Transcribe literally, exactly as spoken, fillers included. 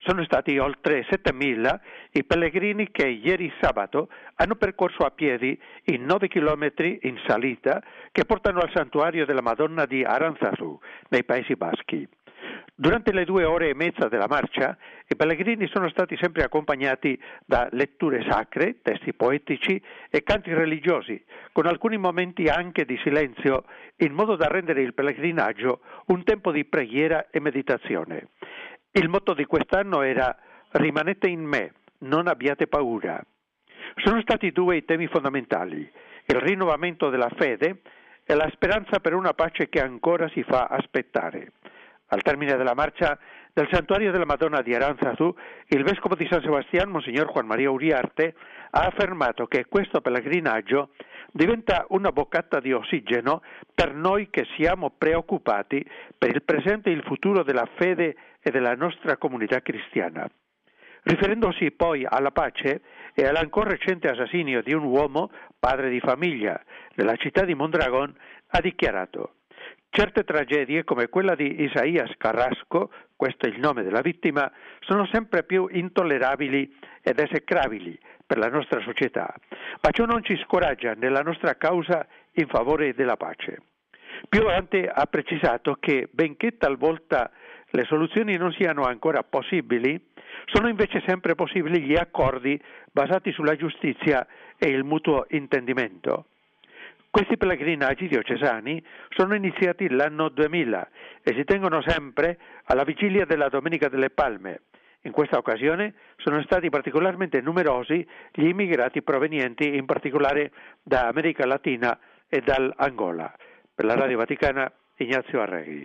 Sono stati oltre settemila i pellegrini che ieri sabato hanno percorso a piedi i nove chilometri in salita che portano al santuario della Madonna di Aranzazu, nei Paesi Baschi. Durante le due ore e mezza della marcia, i pellegrini sono stati sempre accompagnati da letture sacre, testi poetici e canti religiosi, con alcuni momenti anche di silenzio, in modo da rendere il pellegrinaggio un tempo di preghiera e meditazione. Il motto di quest'anno era «Rimanete in me, non abbiate paura». Sono stati due i temi fondamentali: il rinnovamento della fede e la speranza per una pace che ancora si fa aspettare. Al termine della marcia del santuario della Madonna di Aranzazu, il vescovo di San Sebastián, Monsignor Juan María Uriarte, ha affermato che questo pellegrinaggio diventa una boccata di ossigeno per noi che siamo preoccupati per il presente e il futuro della fede e della nostra comunità cristiana. Riferendosi poi alla pace e all'ancora recente assassinio di un uomo, padre di famiglia, nella città di Mondragón, ha dichiarato: certe tragedie come quella di Isaías Carrasco, questo è il nome della vittima, sono sempre più intollerabili ed esecrabili per la nostra società, ma ciò non ci scoraggia nella nostra causa in favore della pace. Più avanti ha precisato che, benché talvolta le soluzioni non siano ancora possibili, sono invece sempre possibili gli accordi basati sulla giustizia e il mutuo intendimento. Questi pellegrinaggi diocesani sono iniziati l'anno duemila e si tengono sempre alla vigilia della Domenica delle Palme. In questa occasione sono stati particolarmente numerosi gli immigrati provenienti in particolare da America Latina e dall'Angola. Per la Radio Vaticana, Ignazio Arregui.